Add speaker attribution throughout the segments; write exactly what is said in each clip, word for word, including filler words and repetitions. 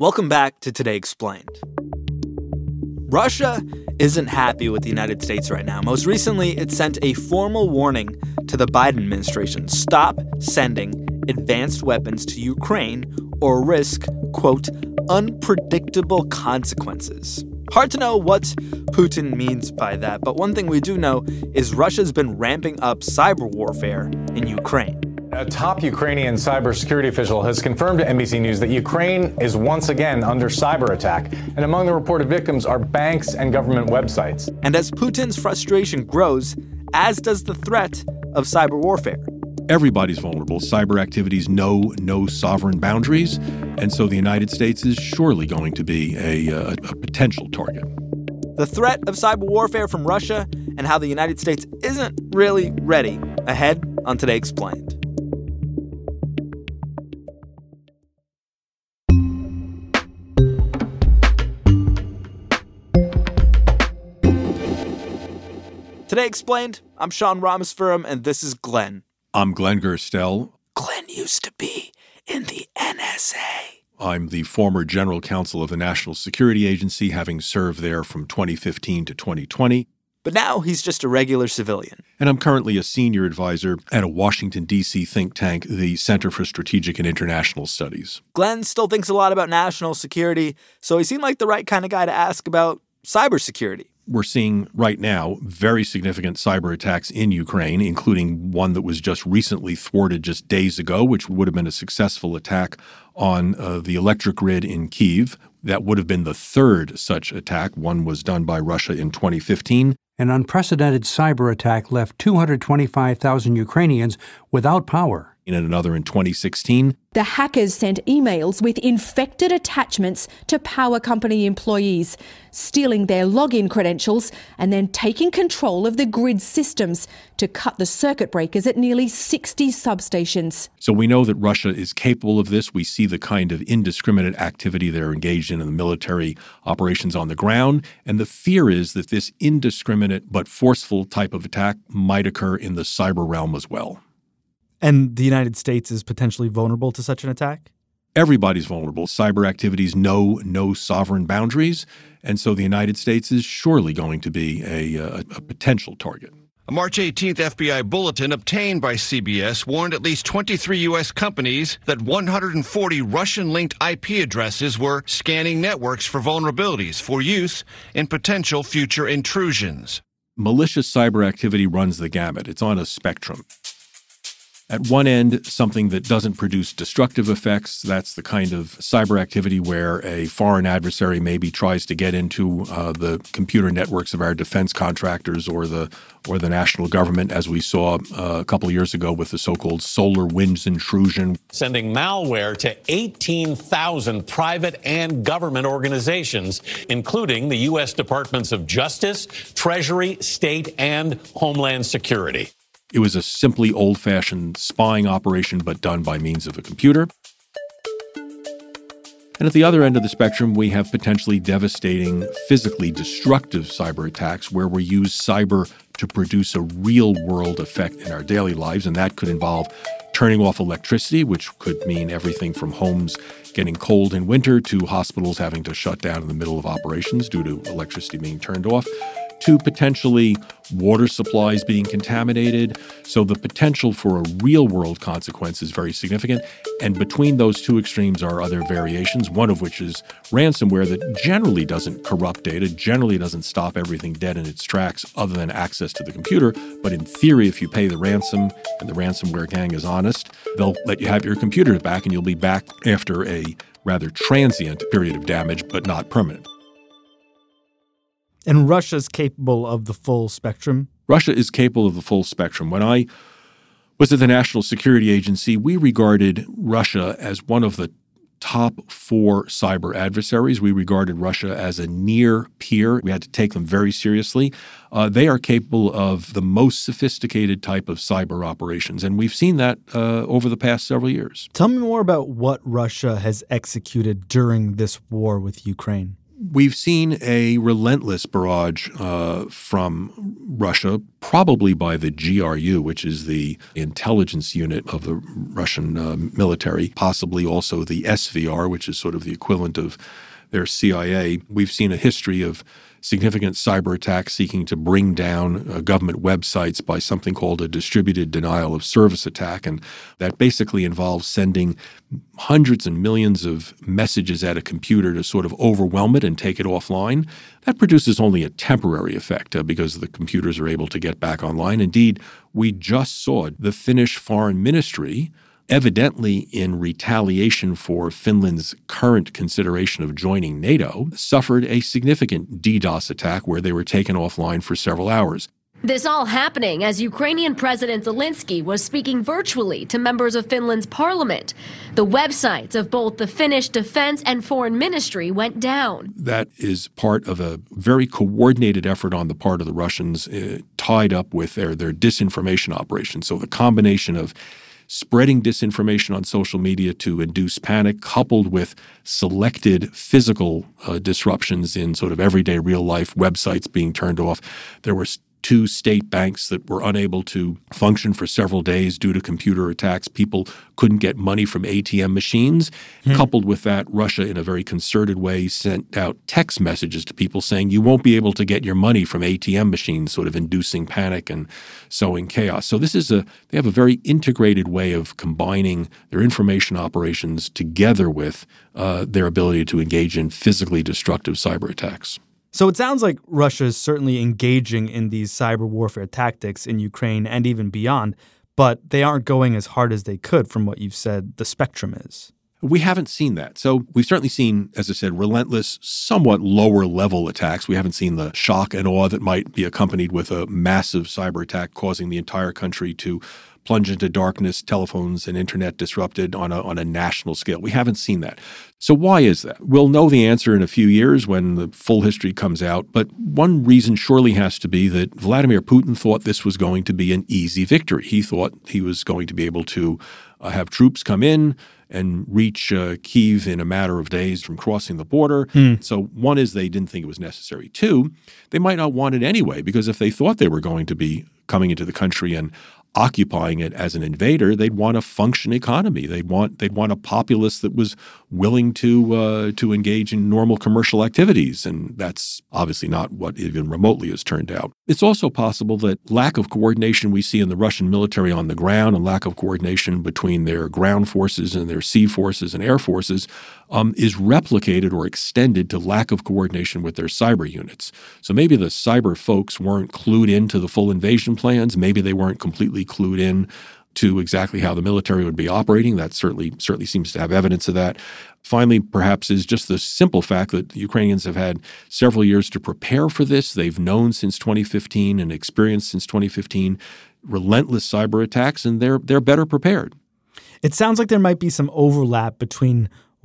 Speaker 1: Welcome back to Today Explained. Russia isn't happy with the United States right now. Most recently, it sent a formal warning to the Biden administration. Stop sending advanced weapons to Ukraine or risk, quote, unpredictable consequences. Hard to know what Putin means by that, but one thing we do know is Russia's been ramping up cyber warfare in Ukraine.
Speaker 2: A top Ukrainian cybersecurity official has confirmed to N B C News that Ukraine is once again under cyber attack, and among the reported victims are banks and government websites.
Speaker 1: And as Putin's frustration grows, as does the threat of cyber warfare.
Speaker 3: Everybody's vulnerable. Cyber activities know no sovereign boundaries, and so the United States is surely going to be a, a, a potential target.
Speaker 1: The threat of cyber warfare from Russia and how the United States isn't really ready. Ahead on Today Explained. Today Explained, I'm Sean Rameswaram, and this is Glenn.
Speaker 3: I'm Glenn Gerstel.
Speaker 1: Glenn used to be in the N S A.
Speaker 3: I'm the former general counsel of the National Security Agency, having served there from twenty fifteen to twenty twenty.
Speaker 1: But now he's just a regular civilian.
Speaker 3: And I'm currently a senior advisor at a Washington, D C think tank, the Center for Strategic and International Studies.
Speaker 1: Glenn still thinks a lot about national security, so he seemed like the right kind of guy to ask about cybersecurity.
Speaker 3: We're seeing right now very significant cyber attacks in Ukraine, including one that was just recently thwarted just days ago, which would have been a successful attack on uh, the electric grid in Kyiv. That would have been the third such attack. One was done by Russia in twenty fifteen.
Speaker 4: An unprecedented cyber attack left two hundred twenty-five thousand Ukrainians without power.
Speaker 3: And another in twenty sixteen.
Speaker 5: The hackers sent emails with infected attachments to power company employees, stealing their login credentials and then taking control of the grid systems to cut the circuit breakers at nearly sixty substations.
Speaker 3: So we know that Russia is capable of this. We see the kind of indiscriminate activity they're engaged in in the military operations on the ground. And the fear is that this indiscriminate but forceful type of attack might occur in the cyber realm as well.
Speaker 1: And the United States is potentially vulnerable to such an attack?
Speaker 3: Everybody's vulnerable. Cyber activities know no sovereign boundaries, and so the United States is surely going to be a, a, a potential target.
Speaker 6: A March eighteenth F B I bulletin obtained by C B S warned at least twenty-three U S companies that one hundred forty Russian-linked I P addresses were scanning networks for vulnerabilities for use in potential future intrusions.
Speaker 3: Malicious cyber activity runs the gamut. It's on a spectrum. At one end, something that doesn't produce destructive effects. That's the kind of cyber activity where a foreign adversary maybe tries to get into uh, the computer networks of our defense contractors or the or the national government, as we saw uh, a couple of years ago with the so-called SolarWinds intrusion.
Speaker 7: Sending malware to eighteen thousand private and government organizations, including the U S Departments of Justice, Treasury, State, and Homeland Security.
Speaker 3: It was a simply old-fashioned spying operation, but done by means of a computer. And at the other end of the spectrum, we have potentially devastating, physically destructive cyber attacks where we use cyber to produce a real-world effect in our daily lives, and that could involve turning off electricity, which could mean everything from homes getting cold in winter to hospitals having to shut down in the middle of operations due to electricity being turned off, to potentially water supplies being contaminated. So the potential for a real-world consequence is very significant. And between those two extremes are other variations, one of which is ransomware that generally doesn't corrupt data, generally doesn't stop everything dead in its tracks other than access to the computer. But in theory, if you pay the ransom and the ransomware gang is honest, they'll let you have your computer back and you'll be back after a rather transient period of damage, but not permanent.
Speaker 1: And Russia's capable of the full spectrum?
Speaker 3: Russia is capable of the full spectrum. When I was at the National Security Agency, we regarded Russia as one of the top four cyber adversaries. We regarded Russia as a near peer. We had to take them very seriously. Uh, they are capable of the most sophisticated type of cyber operations, and we've seen that uh, over the past several years.
Speaker 1: Tell me more about what Russia has executed during this war with Ukraine.
Speaker 3: We've seen a relentless barrage uh, from Russia, probably by the G R U, which is the intelligence unit of the Russian uh, military, possibly also the S V R, which is sort of the equivalent of their C I A. We've seen a history of significant cyber attacks seeking to bring down uh, government websites by something called a distributed denial of service attack. And that basically involves sending hundreds and millions of messages at a computer to sort of overwhelm it and take it offline. That produces only a temporary effect uh, because the computers are able to get back online. Indeed, we just saw the Finnish Foreign Ministry, evidently in retaliation for Finland's current consideration of joining NATO, suffered a significant DDoS attack where they were taken offline for several hours.
Speaker 8: This all happening as Ukrainian President Zelensky was speaking virtually to members of Finland's parliament. The websites of both the Finnish Defense and Foreign Ministry went down.
Speaker 3: That is part of a very coordinated effort on the part of the Russians, uh, tied up with their, their disinformation operation. So the combination of spreading disinformation on social media to induce panic, coupled with selected physical uh, disruptions in sort of everyday real life, websites being turned off. There were two state banks that were unable to function for several days due to computer attacks. People couldn't get money from A T M machines. Hmm. Coupled with that, Russia, in a very concerted way, sent out text messages to people saying you won't be able to get your money from A T M machines, sort of inducing panic and sowing chaos. So this is a they have a very integrated way of combining their information operations together with uh, their ability to engage in physically destructive cyber attacks.
Speaker 1: So it sounds like Russia is certainly engaging in these cyber warfare tactics in Ukraine and even beyond, but they aren't going as hard as they could from what you've said the spectrum is.
Speaker 3: We haven't seen that. So we've certainly seen, as I said, relentless, somewhat lower level attacks. We haven't seen the shock and awe that might be accompanied with a massive cyber attack causing the entire country to plunge into darkness, telephones and internet disrupted on a, on a national scale. We haven't seen that. So why is that? We'll know the answer in a few years when the full history comes out. But one reason surely has to be that Vladimir Putin thought this was going to be an easy victory. He thought he was going to be able to uh, have troops come in and reach uh, Kyiv in a matter of days from crossing the border. Hmm. So one is they didn't think it was necessary. Two, they might not want it anyway, because if they thought they were going to be coming into the country and occupying it as an invader, they'd want a functioning economy. They'd want they'd want a populace that was willing to uh, to engage in normal commercial activities, and that's obviously not what even remotely has turned out. It's also possible that lack of coordination we see in the Russian military on the ground, and lack of coordination between their ground forces and their sea forces and air forces, um, is replicated or extended to lack of coordination with their cyber units. So maybe the cyber folks weren't clued into the full invasion plans. Maybe they weren't completely clued in to exactly how the military would be operating. That certainly certainly seems to have evidence of that. Finally, perhaps, is just the simple fact that the Ukrainians have had several years to prepare for this. They've known since twenty fifteen and experienced since twenty fifteen relentless cyber attacks, and they're they're better prepared.
Speaker 1: It sounds like there might be some overlap between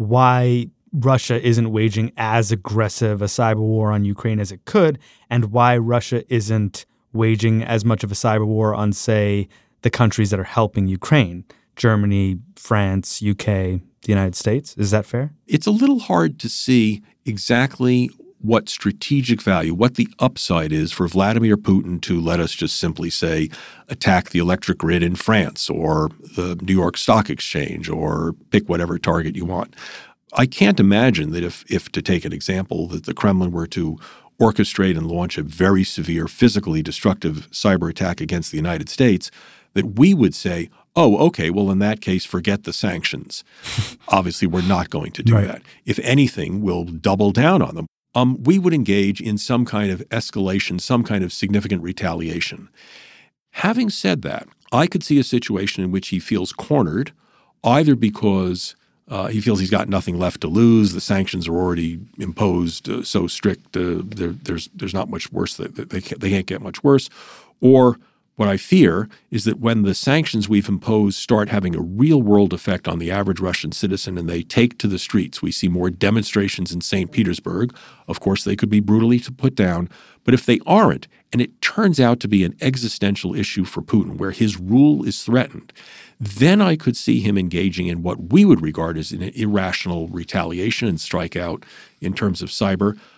Speaker 1: why Russia isn't waging as aggressive a cyber war on Ukraine as it could, and why Russia isn't waging as much of a cyber war on, say, the countries that are helping Ukraine, Germany, France, U K, the United States. Is that fair?
Speaker 3: It's a little hard to see exactly what strategic value, what the upside is for Vladimir Putin to, let us just simply say, attack the electric grid in France or the New York Stock Exchange, or pick whatever target you want. I can't imagine that if, if to take an example, that the Kremlin were to orchestrate and launch a very severe, physically destructive cyber attack against the United States, that we would say, oh, okay, well, in that case, forget the sanctions. Obviously, we're not going to do right. that. If anything, we'll double down on them. Um, we would engage in some kind of escalation, some kind of significant retaliation. Having said that, I could see a situation in which he feels cornered, either because Uh, he feels he's got nothing left to lose. The sanctions are already imposed uh, so strict. Uh, there, there's there's not much worse. That they can't, they can't get much worse. Or what I fear is that when the sanctions we've imposed start having a real world effect on the average Russian citizen and they take to the streets, we see more demonstrations in Saint Petersburg. Of course, they could be brutally put down. But if they aren't, and it turns out to be an existential issue for Putin where his rule is threatened, then I could see him engaging in what we would regard as an irrational retaliation and strike out in terms of cyber.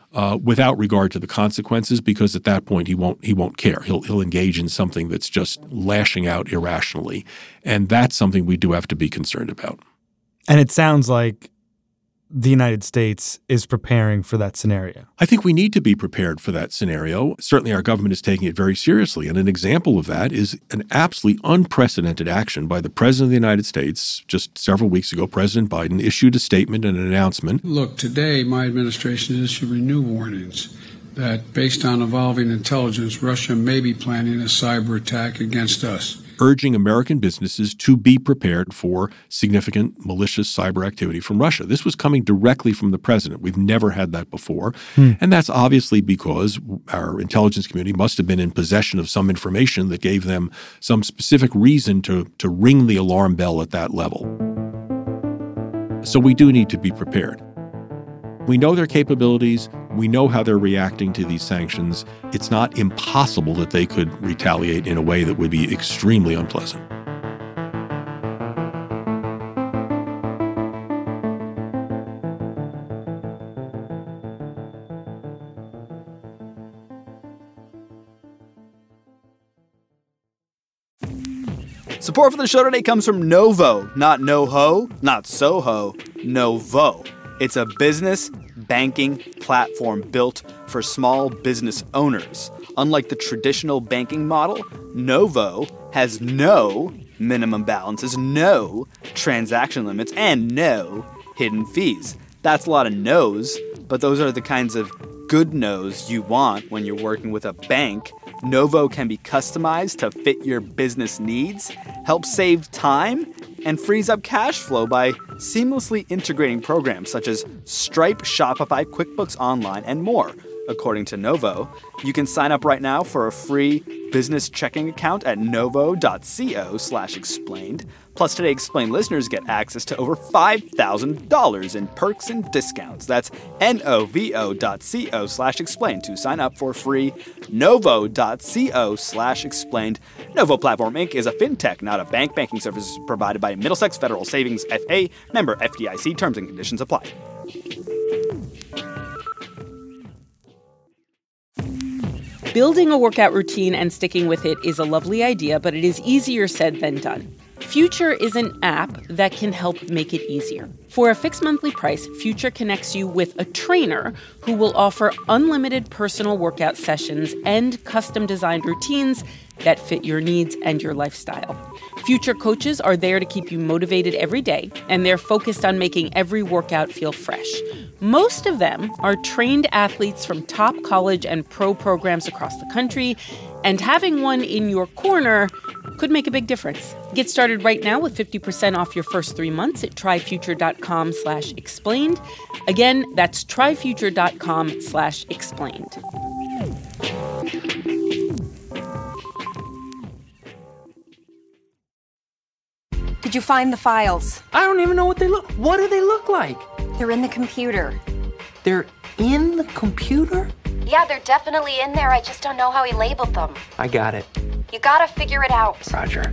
Speaker 3: uh, without regard to the consequences, because at that point he won't he won't care. He'll he'll engage in something that's just lashing out irrationally, and that's something we do have to be concerned about.
Speaker 1: And it sounds like the United States is preparing for that scenario.
Speaker 3: I think we need to be prepared for that scenario. Certainly our government is taking it very seriously. And an example of that is an absolutely unprecedented action by the President of the United States. Just several weeks ago, President Biden issued a statement and an announcement.
Speaker 9: Look, today my administration is issuing new warnings that based on evolving intelligence, Russia may be planning a cyber attack against us,
Speaker 3: urging American businesses to be prepared for significant malicious cyber activity from Russia. This was coming directly from the president. We've never had that before. Hmm. And that's obviously because our intelligence community must have been in possession of some information that gave them some specific reason to, to ring the alarm bell at that level. So we do need to be prepared. We know their capabilities. We know how they're reacting to these sanctions. It's not impossible that they could retaliate in a way that would be extremely unpleasant.
Speaker 1: Support for the show today comes from Novo. Not no-ho, not Soho, Novo. It's a business banking platform built for small business owners. Unlike the traditional banking model, Novo has no minimum balances, no transaction limits, and no hidden fees. That's a lot of no's, but those are the kinds of good no's you want when you're working with a bank. Novo can be customized to fit your business needs, help save time, and frees up cash flow by seamlessly integrating programs such as Stripe, Shopify, QuickBooks Online, and more. According to Novo, you can sign up right now for a free business checking account at novo.co slash explained. Plus, Today Explained listeners get access to over five thousand dollars in perks and discounts. That's N-O-V-O.co slash explained to sign up for free. Novo.co slash explained. Novo Platform Incorporated is a fintech, not a bank. Banking services provided by Middlesex Federal Savings F A. Member F D I C. Terms and conditions apply.
Speaker 10: Building a workout routine and sticking with it is a lovely idea, but it is easier said than done. Future is an app that can help make it easier. For a fixed monthly price, Future connects you with a trainer who will offer unlimited personal workout sessions and custom-designed routines that fit your needs and your lifestyle. Future coaches are there to keep you motivated every day, and they're focused on making every workout feel fresh. Most of them are trained athletes from top college and pro programs across the country, and having one in your corner could make a big difference. Get started right now with fifty percent off your first three months at tryfuture.com slash explained. Again, that's tryfuture.com slash explained.
Speaker 11: Did you find the files?
Speaker 12: I don't even know what they look. What do they look like?
Speaker 11: They're in the computer.
Speaker 12: They're in the computer?
Speaker 11: Yeah, they're definitely in there. I just don't know how he labeled them.
Speaker 12: I got it.
Speaker 11: You gotta figure it out.
Speaker 12: Roger.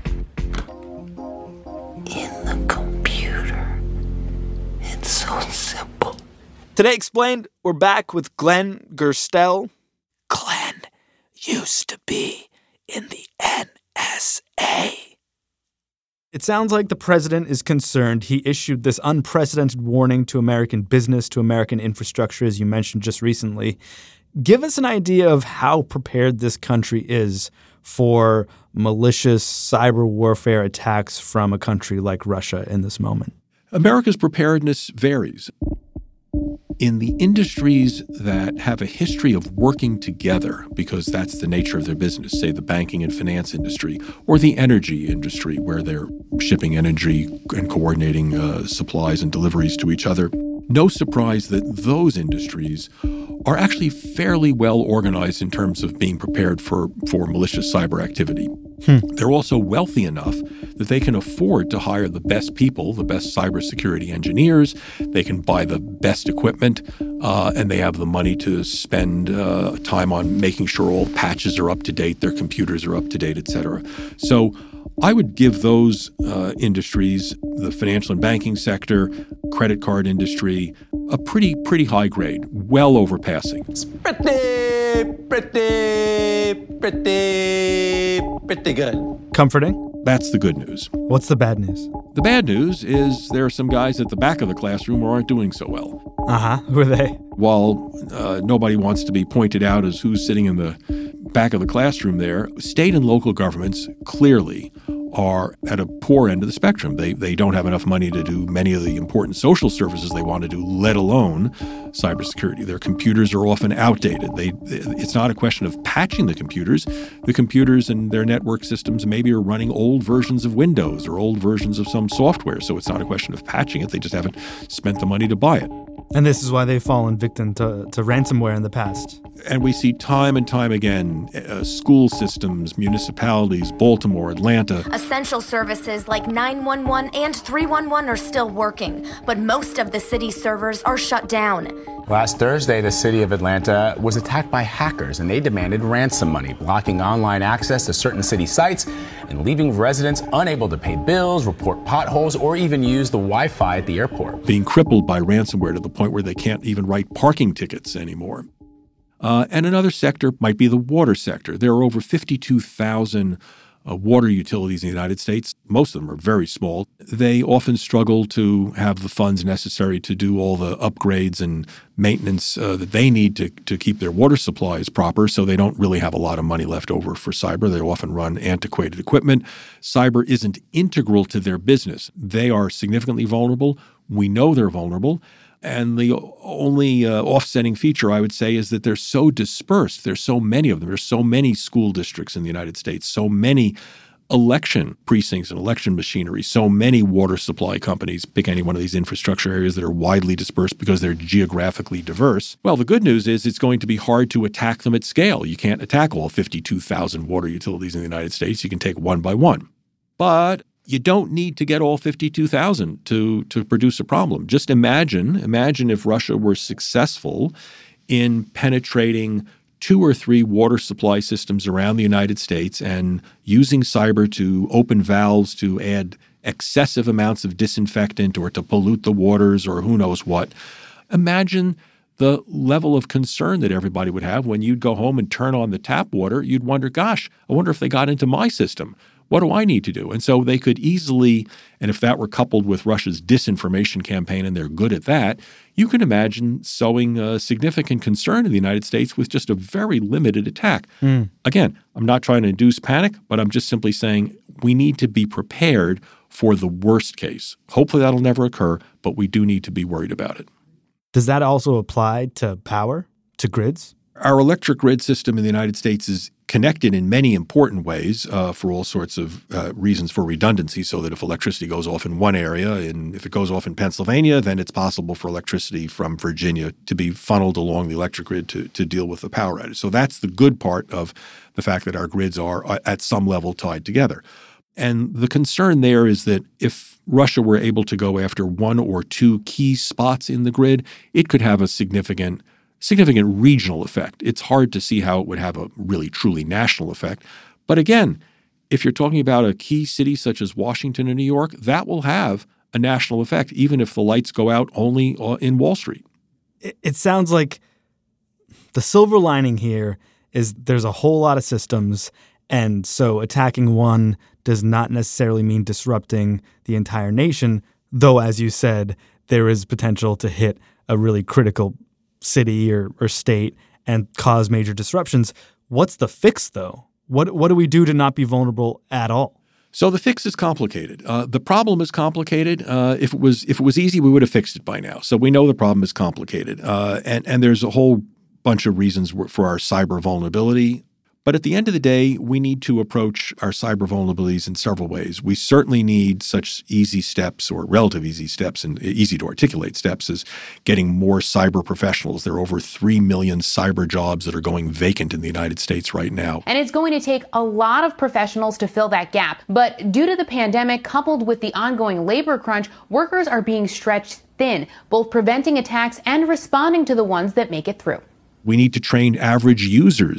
Speaker 12: In the computer. It's so simple.
Speaker 1: Today Explained, we're back with Glenn Gerstel. Glenn used to be in the N S A. It sounds like the president is concerned. He issued this unprecedented warning to American business, to American infrastructure, as you mentioned just recently. Give us an idea of how prepared this country is for malicious cyber warfare attacks from a country like Russia in this moment.
Speaker 3: America's preparedness varies. In the industries that have a history of working together, because that's the nature of their business, say the banking and finance industry, or the energy industry, where they're shipping energy and coordinating uh, supplies and deliveries to each other, no surprise that those industries are actually fairly well organized in terms of being prepared for, for malicious cyber activity. Hmm. They're also wealthy enough that they can afford to hire the best people, the best cybersecurity engineers. They can buy the best equipment, uh, and they have the money to spend uh, time on making sure all patches are up to date, their computers are up to date, et cetera. So I would give those uh, industries, the financial and banking sector, credit card industry, a pretty, pretty high grade, well overpassing.
Speaker 13: It's pretty, pretty, pretty, pretty good.
Speaker 14: Comforting?
Speaker 3: That's the good news.
Speaker 14: What's the bad news?
Speaker 3: The bad news is there are some guys at the back of the classroom who aren't doing so well.
Speaker 14: Uh-huh. Who are they?
Speaker 3: While uh, nobody wants to be pointed out as who's sitting in the back of the classroom there, state and local governments clearly are at a poor end of the spectrum. They they don't have enough money to do many of the important social services they want to do, let alone cybersecurity. Their computers are often outdated. They it's not a question of patching the computers. The computers and their network systems maybe are running old versions of Windows or old versions of some software. So it's not a question of patching it. They just haven't spent the money to buy it.
Speaker 14: And this is why they've fallen victim to, to ransomware in the past.
Speaker 3: And we see time and time again, uh, school systems, municipalities, Baltimore, Atlanta.
Speaker 11: Essential services like nine one one and three one one are still working, but most of the city's servers are shut down.
Speaker 15: Last Thursday, the city of Atlanta was attacked by hackers, and they demanded ransom money, blocking online access to certain city sites and leaving residents unable to pay bills, report potholes, or even use the Wi-Fi at the airport.
Speaker 3: Being crippled by ransomware to the point where they can't even write parking tickets anymore. Uh, and another sector might be the water sector. There are over fifty-two thousand uh, water utilities in the United States. Most of them are very small. They often struggle to have the funds necessary to do all the upgrades and maintenance uh, that they need to, to keep their water supplies proper, so they don't really have a lot of money left over for cyber. They often run antiquated equipment. Cyber isn't integral to their business. They are significantly vulnerable. We know they're vulnerable. And the only uh, offsetting feature, I would say, is that they're so dispersed. There's so many of them. There's so many school districts in the United States, so many election precincts and election machinery, so many water supply companies. Pick any one of these infrastructure areas that are widely dispersed because they're geographically diverse. Well, the good news is it's going to be hard to attack them at scale. You can't attack all fifty-two thousand water utilities in the United States. You can take one by one. But you don't need to get all fifty-two thousand to, to produce a problem. Just imagine, imagine if Russia were successful in penetrating two or three water supply systems around the United States and using cyber to open valves to add excessive amounts of disinfectant or to pollute the waters or who knows what. Imagine the level of concern that everybody would have when you'd go home and turn on the tap water. You'd wonder, gosh, I wonder if they got into my system. What do I need to do? And so they could easily, and if that were coupled with Russia's disinformation campaign, and they're good at that, you can imagine sowing a significant concern in the United States with just a very limited attack. Mm. Again, I'm not trying to induce panic, but I'm just simply saying we need to be prepared for the worst case. Hopefully that'll never occur, but we do need to be worried about it.
Speaker 14: Does that also apply to power, to grids?
Speaker 3: Our electric grid system in the United States is connected in many important ways uh, for all sorts of uh, reasons for redundancy, so that if electricity goes off in one area and if it goes off in Pennsylvania, then it's possible for electricity from Virginia to be funneled along the electric grid to, to deal with the power outage. So that's the good part of the fact that our grids are uh, at some level tied together. And the concern there is that if Russia were able to go after one or two key spots in the grid, it could have a significant significant regional effect. It's hard to see how it would have a really truly national effect. But again, if you're talking about a key city such as Washington or New York, that will have a national effect, even if the lights go out only in Wall Street.
Speaker 14: It sounds like the silver lining here is there's a whole lot of systems, and so attacking one does not necessarily mean disrupting the entire nation, though, as you said, there is potential to hit a really critical city or, or state and cause major disruptions. What's the fix, though? What what do we do to not be vulnerable at all?
Speaker 3: So the fix is complicated. Uh, the problem is complicated. Uh, if it was if it was easy, we would have fixed it by now. So we know the problem is complicated, uh, and and there's a whole bunch of reasons for our cyber vulnerability. But at the end of the day, we need to approach our cyber vulnerabilities in several ways. We certainly need such easy steps or relative easy steps and easy to articulate steps as getting more cyber professionals. There are over three million cyber jobs that are going vacant in the United States right now.
Speaker 16: And it's going to take a lot of professionals to fill that gap. But due to the pandemic, coupled with the ongoing labor crunch, workers are being stretched thin, both preventing attacks and responding to the ones that make it through.
Speaker 3: We need to train average users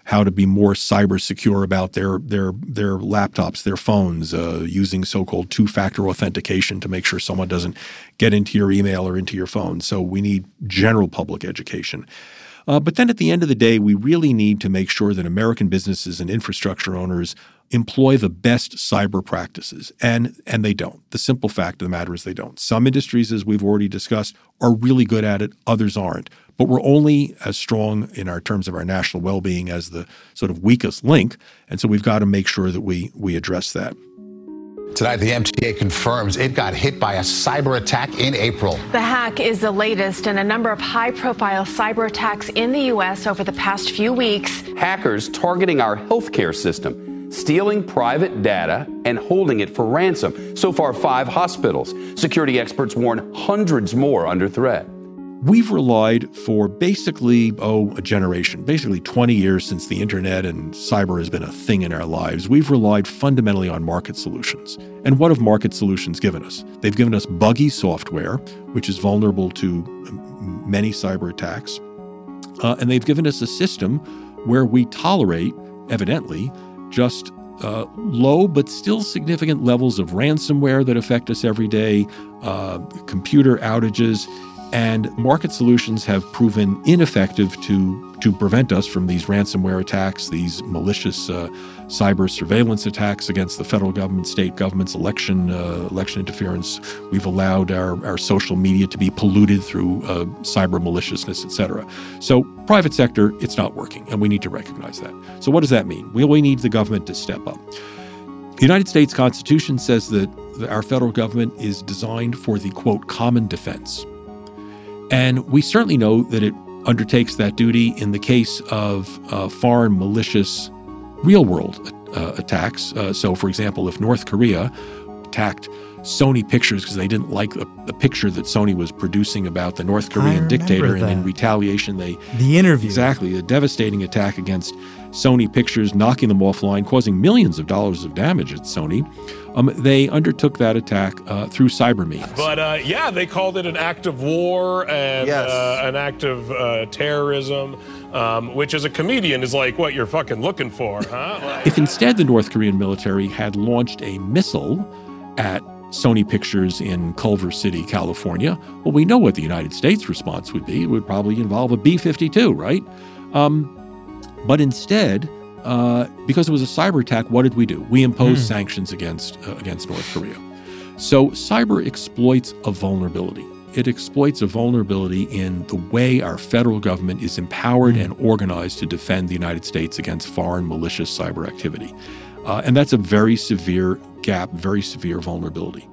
Speaker 3: how to be more cyber secure about their their their laptops, their phones, uh, using so-called two-factor authentication to make sure someone doesn't get into your email or into your phone. So we need general public education. Uh, but then at the end of the day, we really need to make sure that American businesses and infrastructure owners employ the best cyber practices. And and they don't. The simple fact of the matter is they don't. Some industries, as we've already discussed, are really good at it. Others aren't. But we're only as strong in our terms of our national well-being as the sort of weakest link. And so we've got to make sure that we we address that.
Speaker 17: Tonight, the M T A confirms it got hit by a cyber attack in April.
Speaker 18: The hack is the latest in a number of high-profile cyber attacks in the U S over the past few weeks.
Speaker 19: Hackers targeting our healthcare system, stealing private data and holding it for ransom. So far, five hospitals. Security experts warn hundreds more under threat.
Speaker 3: We've relied for basically, oh, a generation, basically twenty years since the internet and cyber has been a thing in our lives. We've relied fundamentally on market solutions. And what have market solutions given us? They've given us buggy software, which is vulnerable to many cyber attacks. Uh, and they've given us a system where we tolerate, evidently, just uh, low but still significant levels of ransomware that affect us every day, uh, computer outages. And market solutions have proven ineffective to, to prevent us from these ransomware attacks, these malicious uh, cyber surveillance attacks against the federal government, state governments, election uh, election interference. We've allowed our, our social media to be polluted through uh, cyber maliciousness, et cetera. So private sector, it's not working, and we need to recognize that. So what does that mean? We, we need the government to step up. The United States Constitution says that our federal government is designed for the, quote, common defense. And we certainly know that it undertakes that duty in the case of uh, foreign malicious real-world uh, attacks. Uh, so, for example, if North Korea attacked Sony Pictures because they didn't like the, the picture that Sony was producing about the North Korean dictator, and in retaliation they—
Speaker 14: The interview.
Speaker 3: Exactly, a devastating attack against Sony Pictures, knocking them offline, causing millions of dollars of damage at Sony. Um, they undertook that attack uh, through cyber means.
Speaker 20: But uh, yeah, they called it an act of war and
Speaker 3: Yes.
Speaker 20: uh, an act of uh, terrorism, um, which as a comedian is like what you're fucking looking for, huh? Like-
Speaker 3: If instead the North Korean military had launched a missile at Sony Pictures in Culver City, California, well, we know what the United States response would be. It would probably involve a B fifty-two, right? Um, but instead, uh, because it was a cyber attack, what did we do? We imposed mm. sanctions against uh, against North Korea. So cyber exploits a vulnerability. It exploits a vulnerability in the way our federal government is empowered mm. and organized to defend the United States against foreign malicious cyber activity. Uh, and that's a very severe gap, very severe vulnerability.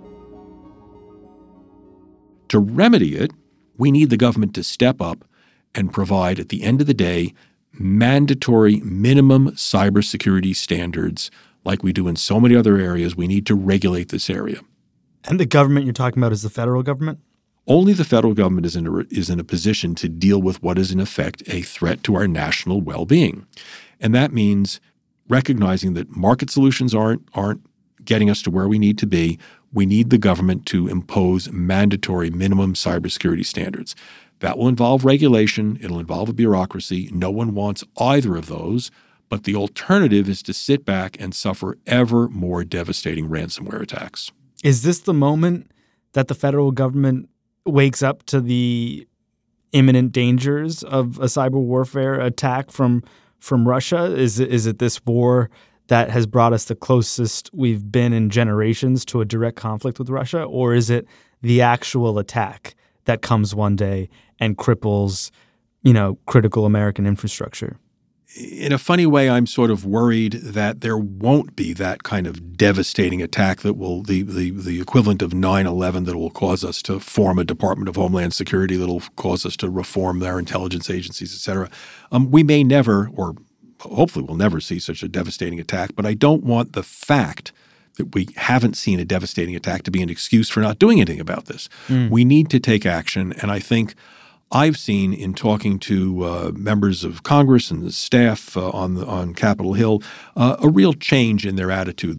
Speaker 3: To remedy it, we need the government to step up and provide, at the end of the day, mandatory minimum cybersecurity standards like we do in so many other areas. We need to regulate this area.
Speaker 14: And the government you're talking about is the federal government?
Speaker 3: Only the federal government is in a, is in a position to deal with what is in effect a threat to our national well-being. And that means recognizing that market solutions aren't aren't getting us to where we need to be. We need the government to impose mandatory minimum cybersecurity standards. That will involve regulation. It'll involve a bureaucracy. No one wants either of those. But the alternative is to sit back and suffer ever more devastating ransomware attacks.
Speaker 14: Is this the moment that the federal government wakes up to the imminent dangers of a cyber warfare attack from from Russia? Is it, is it this war that has brought us the closest we've been in generations to a direct conflict with Russia? Or is it the actual attack that comes one day and cripples, you know, critical American infrastructure?
Speaker 3: In a funny way, I'm sort of worried that there won't be that kind of devastating attack that will, the the, the equivalent of nine eleven, that will cause us to form a Department of Homeland Security, that will cause us to reform our intelligence agencies, et cetera. Um, we may never, or hopefully we'll never see such a devastating attack, but I don't want the fact that we haven't seen a devastating attack to be an excuse for not doing anything about this. Mm. We need to take action, and I think I've seen in talking to uh, members of Congress and the staff uh, on the, on Capitol Hill uh, a real change in their attitude.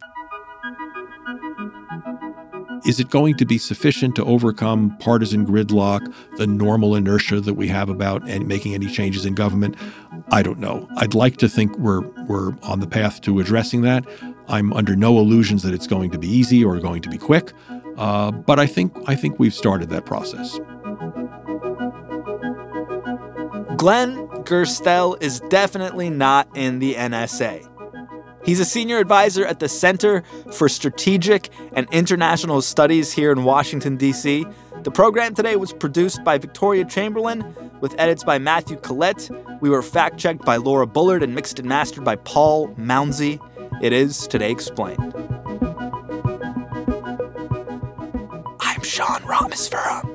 Speaker 3: Is it going to be sufficient to overcome partisan gridlock, the normal inertia that we have about any, making any changes in government? I don't know. I'd like to think we're we're on the path to addressing that. I'm under no illusions that it's going to be easy or going to be quick, uh, but I think I think we've started that process.
Speaker 1: Glenn Gerstel is definitely not in the N S A. He's a senior advisor at the Center for Strategic and International Studies here in Washington, D C. The program today was produced by Victoria Chamberlain, with edits by Matthew Collette. We were fact-checked by Laura Bullard and mixed and mastered by Paul Mounsey. It is Today Explained. I'm Sean Rameswaram.